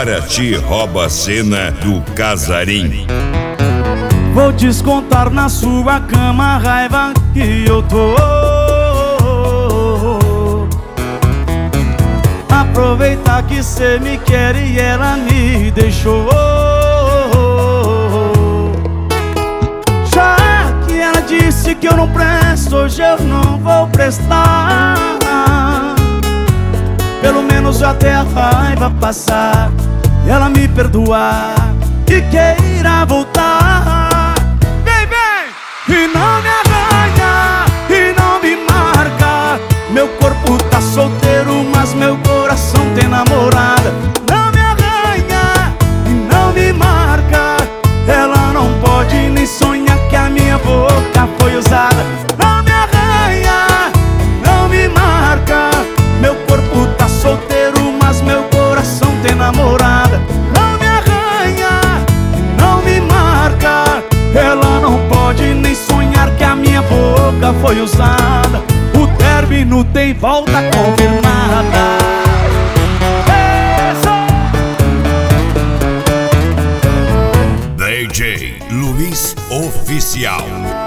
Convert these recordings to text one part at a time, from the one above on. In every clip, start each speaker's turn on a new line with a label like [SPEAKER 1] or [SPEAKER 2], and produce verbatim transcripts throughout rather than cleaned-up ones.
[SPEAKER 1] Paraty rouba a cena do Casarim.
[SPEAKER 2] Vou descontar na sua cama a raiva que eu tô. Aproveitar que cê me quer e ela me deixou. Já que ela disse que eu não presto, hoje eu não vou prestar. Pelo menos até a raiva passar e ela me perdoar e queira voltar. Vem, vem! E não me arranha, e não me marca. Meu corpo tá solteiro, mas meu coração tem namorada. Não me arranha, e não me marca. Ela não pode nem sonhar que a minha boca foi usada. Não me arranha, não me marca. Meu corpo tá solteiro, mas meu coração tem namorada. Não me arranha, não me marca. Ela não pode nem sonhar que a minha boca foi usada. O término tem volta confirmada.
[SPEAKER 1] D J Luiz Oficial.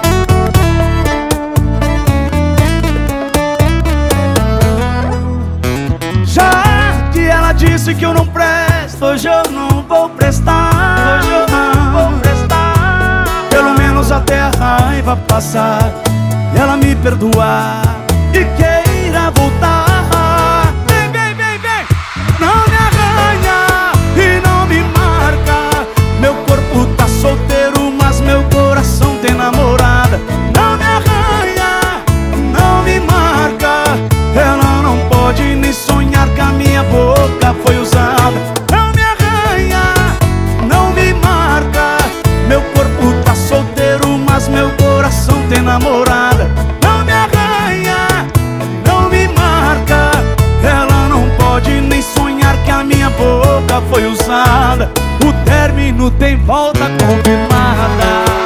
[SPEAKER 2] Já que ela disse que eu não presto, hoje eu não vou prestar. Hoje eu não vou prestar. Pelo menos até a raiva passar e ela me perdoar e queira voltar. Vem, vem, vem, vem! Não me arranha e não me marca. Meu corpo tá solteiro, mas meu coração tem namorada. Não me arranha, não me marca. Ela não pode nem sonhar que a minha boca foi usada. Não me arranha, não me marca. Meu corpo tá solteiro, mas meu coração tem namorada. Não me arranha, não me marca. Ela não pode nem sonhar que a minha boca foi usada. O término tem volta confirmada.